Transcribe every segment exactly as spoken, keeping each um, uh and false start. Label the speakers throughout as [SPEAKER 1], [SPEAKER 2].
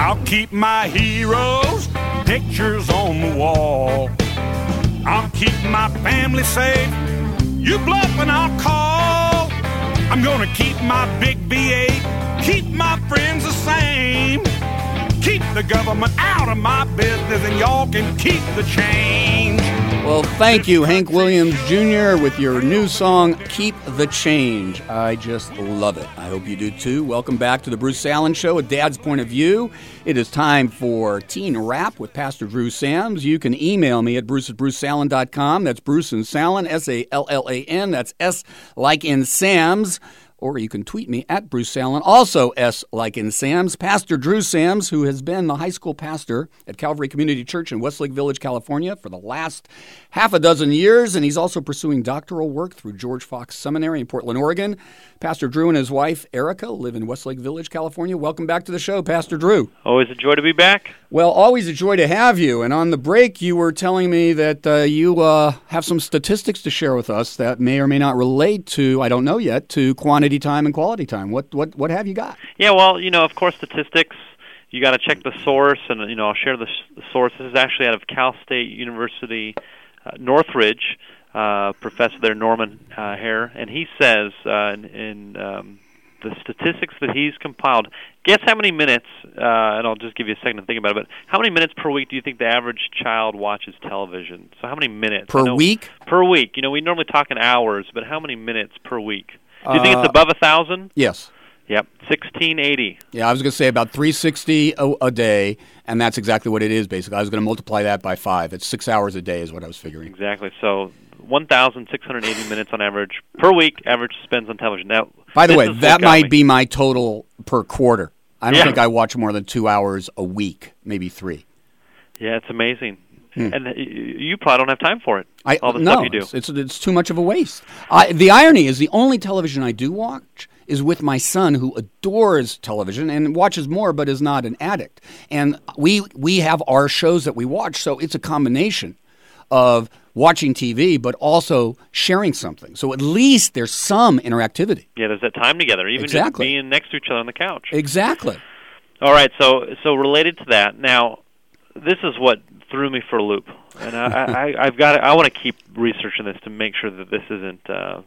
[SPEAKER 1] I'll keep my heroes' pictures on the wall. I'll keep my family safe. You bluff and I'll call. I'm gonna keep my big V eight, keep my friends the same. Keep the government out of my business and y'all can keep the change.
[SPEAKER 2] Well, thank you, Hank Williams Junior, with your new song, Keep the Change. I just love it. I hope you do too. Welcome back to the Bruce Allen Show, A Dad's Point of View. It is time for Teen Rap with Pastor Drew Sams. You can email me at bruce at bruce allen dot com. That's Bruce and Sallen, S A L L A N. That's S like in Sams. Or you can tweet me at Bruce Allen, also S like in Sams. Pastor Drew Sams, who has been the high school pastor at Calvary Community Church in Westlake Village, California for the last half a dozen years, and he's also pursuing doctoral work through George Fox Seminary in Portland, Oregon. Pastor Drew and his wife, Erica, live in Westlake Village, California. Welcome back to the show, Pastor Drew.
[SPEAKER 3] Always a joy to be back.
[SPEAKER 2] Well, always a joy to have you. And on the break, you were telling me that uh, you uh, have some statistics to share with us that may or may not relate to, I don't know yet, to quantity time and quality time. What what what have you got?
[SPEAKER 3] Yeah, well, you know, of course, statistics, you got to check the source, and, you know, I'll share the, the source. This is actually out of Cal State University, uh, Northridge, uh, professor there, Norman uh, Hare, and he says uh, in, in um, the statistics that he's compiled, guess how many minutes, uh, and I'll just give you a second to think about it, but how many minutes per week do you think the average child watches television? So how many minutes?
[SPEAKER 2] Per week?
[SPEAKER 3] Per week. You know, we normally talk in hours, but how many minutes per week? Do you think it's above one thousand?
[SPEAKER 2] Yes.
[SPEAKER 3] Yep, sixteen eighty.
[SPEAKER 2] Yeah, I was going to say about three hundred sixty a, a day, and that's exactly what it is, basically. I was going to multiply that by five. It's six hours a day is what I was figuring.
[SPEAKER 3] Exactly. So one thousand six hundred eighty minutes on average per week, average spends on television. Now,
[SPEAKER 2] by the way, that might
[SPEAKER 3] me.
[SPEAKER 2] be my total per quarter. I don't
[SPEAKER 3] yeah.
[SPEAKER 2] think I watch more than two hours a week, maybe three.
[SPEAKER 3] Yeah, it's amazing.
[SPEAKER 2] Hmm.
[SPEAKER 3] And you probably don't have time for it,
[SPEAKER 2] I,
[SPEAKER 3] all the
[SPEAKER 2] no,
[SPEAKER 3] stuff you do.
[SPEAKER 2] It's, it's, it's too much of a waste. I, the irony is the only television I do watch is with my son, who adores television and watches more but is not an addict. And we we have our shows that we watch, so it's a combination of watching T V but also sharing something. So at least there's some interactivity.
[SPEAKER 3] Yeah, there's that time together, even
[SPEAKER 2] exactly.
[SPEAKER 3] just being next to each other on the couch.
[SPEAKER 2] Exactly.
[SPEAKER 3] All right, so so related to that, now, this is what threw me for a loop, and I, I, I've got. I want to keep researching this to make sure that this isn't uh,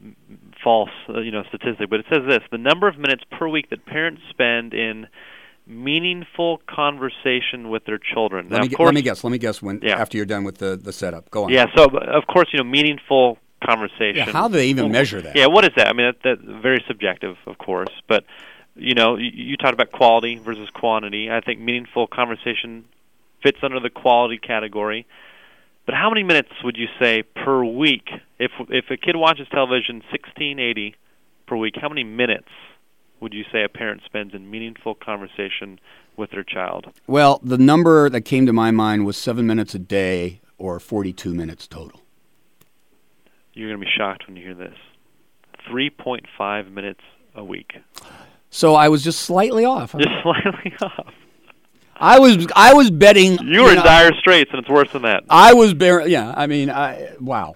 [SPEAKER 3] false, uh, you know, statistic. But it says this: the number of minutes per week that parents spend in meaningful conversation with their children.
[SPEAKER 2] Let,
[SPEAKER 3] now,
[SPEAKER 2] me,
[SPEAKER 3] of
[SPEAKER 2] gu-
[SPEAKER 3] course,
[SPEAKER 2] let me guess. Let me guess. When
[SPEAKER 3] yeah.
[SPEAKER 2] after you're done with the, the setup, go on.
[SPEAKER 3] Yeah. So of course, you know, meaningful conversation.
[SPEAKER 2] Yeah, how do they even measure that?
[SPEAKER 3] Yeah. What is that? I mean, that, that's very subjective, of course, but. You know, you, you talked about quality versus quantity. I think meaningful conversation fits under the quality category. But how many minutes would you say per week? If if a kid watches television sixteen eighty per week, how many minutes would you say a parent spends in meaningful conversation with their child?
[SPEAKER 2] Well, the number that came to my mind was seven minutes a day or forty-two minutes total.
[SPEAKER 3] You're going to be shocked when you hear this. three point five minutes a week.
[SPEAKER 2] So I was just slightly off. Huh?
[SPEAKER 3] Just slightly off.
[SPEAKER 2] I was I was betting.
[SPEAKER 3] You were
[SPEAKER 2] you
[SPEAKER 3] in
[SPEAKER 2] know,
[SPEAKER 3] dire straits, and it's worse than that.
[SPEAKER 2] I was bar- Yeah, I mean, I, wow.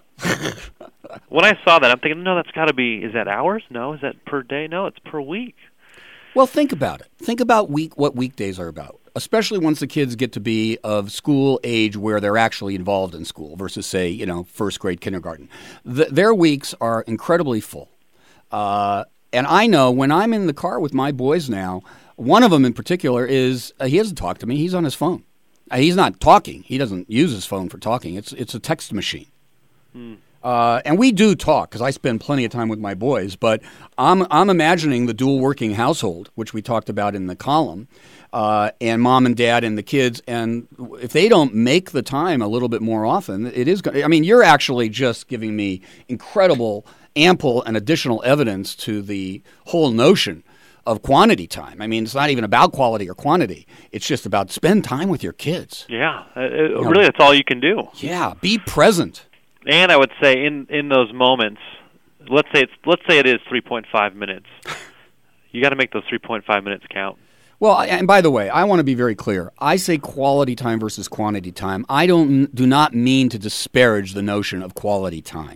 [SPEAKER 3] When I saw that, I'm thinking, no, that's got to be. Is that hours? No, is that per day? No, it's per week.
[SPEAKER 2] Well, think about it. Think about week what weekdays are about, especially once the kids get to be of school age where they're actually involved in school versus, say, you know, first grade kindergarten. The, their weeks are incredibly full. Uh, and I know when I'm in the car with my boys now, one of them in particular is uh, he doesn't talk to me. He's on his phone. Uh, he's not talking. He doesn't use his phone for talking. It's it's a text machine.
[SPEAKER 3] Hmm.
[SPEAKER 2] Uh, and we do talk because I spend plenty of time with my boys. But I'm I'm imagining the dual working household, which we talked about in the column, uh, and mom and dad and the kids. And if they don't make the time a little bit more often, it is. I mean, you're actually just giving me incredible, ample, and additional evidence to the whole notion of quantity time. I mean, it's not even about quality or quantity. It's just about spend time with your kids.
[SPEAKER 3] Yeah, uh, it, really, that's all you can do.
[SPEAKER 2] Yeah, be present.
[SPEAKER 3] And I would say in, in those moments, let's say it's let's say it is three point five minutes. You got to make those three point five minutes count.
[SPEAKER 2] Well, and by the way, I want to be very clear. I say quality time versus quantity time. I don't do not mean to disparage the notion of quality time.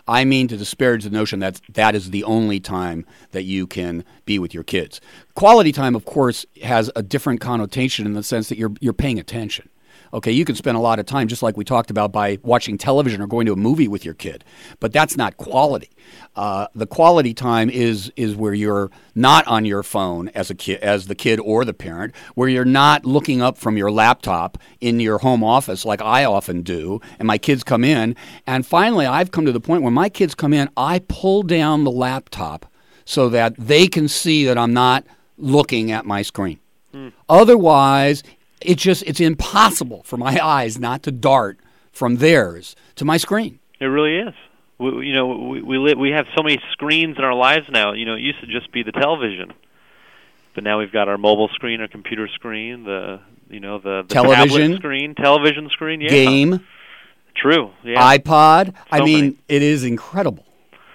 [SPEAKER 2] I mean to disparage the notion that that is the only time that you can be with your kids. Quality time, of course, has a different connotation in the sense that you're you're paying attention. Okay, you can spend a lot of time, just like we talked about, by watching television or going to a movie with your kid, but that's not quality. Uh, the quality time is is where you're not on your phone as a kid, as the kid or the parent, where you're not looking up from your laptop in your home office like I often do, and my kids come in. And finally, I've come to the point where my kids come in, I pull down the laptop so that they can see that I'm not looking at my screen. Mm. Otherwise, It's just, it's impossible for my eyes not to dart from theirs to my screen.
[SPEAKER 3] It really is. We, you know, we we, live, we have so many screens in our lives now. You know, it used to just be the television, but now we've got our mobile screen, our computer screen, the you know the, the
[SPEAKER 2] television
[SPEAKER 3] tablet screen, television screen, yeah.
[SPEAKER 2] Game,
[SPEAKER 3] true, yeah.
[SPEAKER 2] iPod.
[SPEAKER 3] So
[SPEAKER 2] I mean,
[SPEAKER 3] many.
[SPEAKER 2] It is incredible.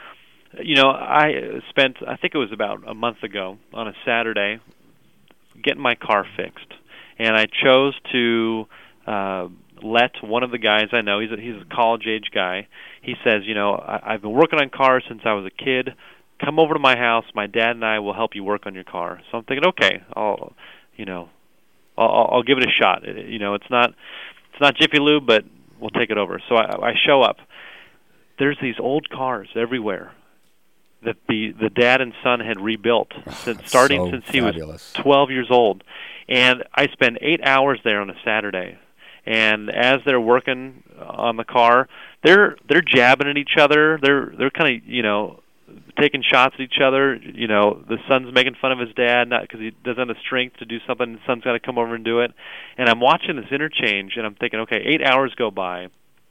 [SPEAKER 3] You know, I spent, I think it was about a month ago on a Saturday, getting my car fixed. And I chose to uh, let one of the guys I know, he's a, he's a college-age guy, he says, you know, I, I've been working on cars since I was a kid. Come over to my house. My dad and I will help you work on your car. So I'm thinking, okay, I'll, you know, I'll, I'll give it a shot. It, you know, it's not it's not Jiffy Lube, but we'll take it over. So I, I show up. There's these old cars everywhere that the, the dad and son had rebuilt, since, starting
[SPEAKER 2] so
[SPEAKER 3] since he
[SPEAKER 2] fabulous.
[SPEAKER 3] was twelve years old. And I spend eight hours there on a Saturday. And as they're working on the car, they're they're jabbing at each other. They're they're kind of, you know, taking shots at each other. You know, the son's making fun of his dad not because he doesn't have the strength to do something. The son's got to come over and do it. And I'm watching this interchange, and I'm thinking, okay, eight hours go by,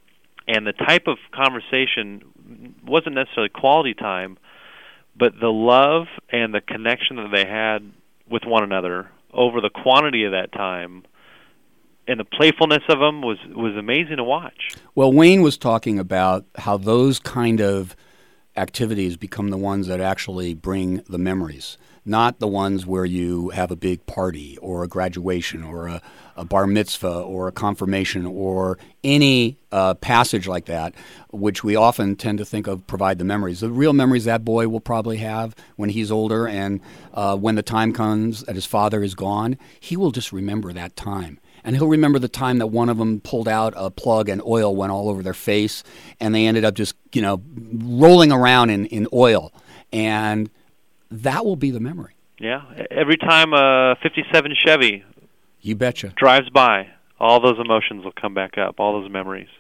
[SPEAKER 3] and the type of conversation wasn't necessarily quality time, but the love and the connection that they had with one another over the quantity of that time, and the playfulness of them was, was amazing to watch.
[SPEAKER 2] Well, Wayne was talking about how those kind of activities become the ones that actually bring the memories, not the ones where you have a big party or a graduation or a, a bar mitzvah or a confirmation or any uh, passage like that, which we often tend to think of provide the memories. The real memories that boy will probably have when he's older, and uh, when the time comes that his father is gone, he will just remember that time. And he'll remember the time that one of them pulled out a plug and oil went all over their face, and they ended up just, you know, rolling around in, in oil. And that will be the memory.
[SPEAKER 3] Yeah. Every time a fifty-seven Chevy
[SPEAKER 2] you betcha
[SPEAKER 3] drives by, all those emotions will come back up, all those memories.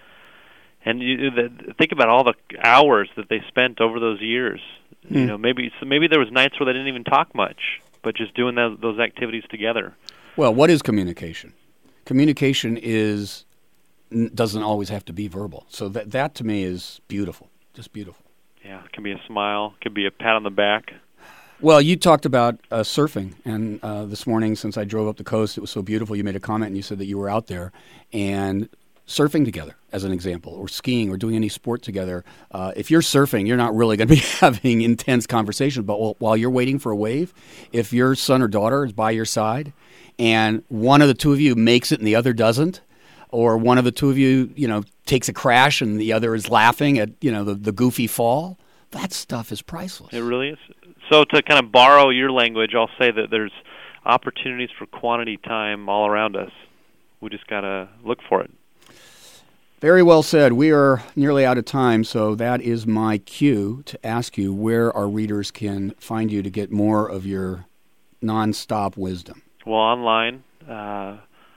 [SPEAKER 3] And you the, think about all the hours that they spent over those years. Hmm. You know, maybe so maybe there was nights where they didn't even talk much, but just doing those, those activities together.
[SPEAKER 2] Well, what is communication? Communication is doesn't always have to be verbal. So that that to me is beautiful, just beautiful.
[SPEAKER 3] Yeah, it can be a smile, it can be a pat on the back.
[SPEAKER 2] Well, you talked about uh, surfing, and uh, this morning, since I drove up the coast, it was so beautiful. You made a comment, and you said that you were out there, and surfing together, as an example, or skiing, or doing any sport together. Uh, if you're surfing, you're not really going to be having intense conversation, but while you're waiting for a wave, if your son or daughter is by your side, and one of the two of you makes it and the other doesn't, or one of the two of you, you know, takes a crash and the other is laughing at, you know, the, the goofy fall, that stuff is priceless.
[SPEAKER 3] It really is. So to kind of borrow your language, I'll say that there's opportunities for quantity time all around us. We just got to look for it.
[SPEAKER 2] Very well said. We are nearly out of time, so that is my cue to ask you where our readers can find you to get more of your nonstop wisdom.
[SPEAKER 3] Well, online uh,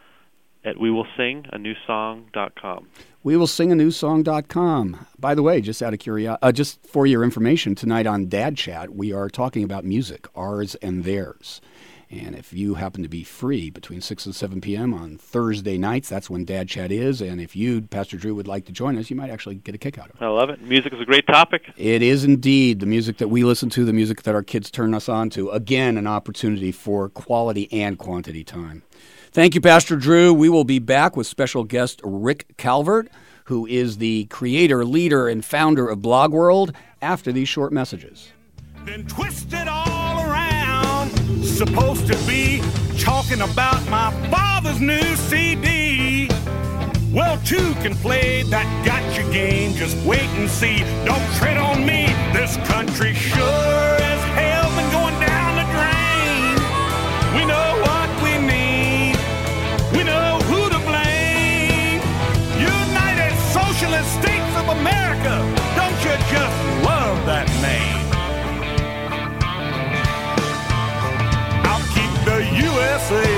[SPEAKER 3] at we will sing a new song dot com.
[SPEAKER 2] we will sing a new song dot com. By the way, just out of curiosity, uh, just for your information, tonight on Dad Chat, we are talking about music, ours and theirs. And if you happen to be free between six and seven p.m. on Thursday nights, that's when Dad Chat is. And if you, Pastor Drew, would like to join us, you might actually get a kick out of it.
[SPEAKER 3] I love it. Music is a great topic.
[SPEAKER 2] It is indeed. The music that we listen to, the music that our kids turn us on to. Again, an opportunity for quality and quantity time. Thank you, Pastor Drew. We will be back with special guest Rick Calvert, who is the creator, leader, and founder of Blog World, after these short messages.
[SPEAKER 1] Then twist it all around. Supposed to be talking about my father's new C D. Well, two can play that gotcha game. Just wait and see. Don't tread on me. This country sure as hell been going down the drain. We know what we need. We know who to blame. United Socialist States of America. Don't you just love that name? I'll keep the U S A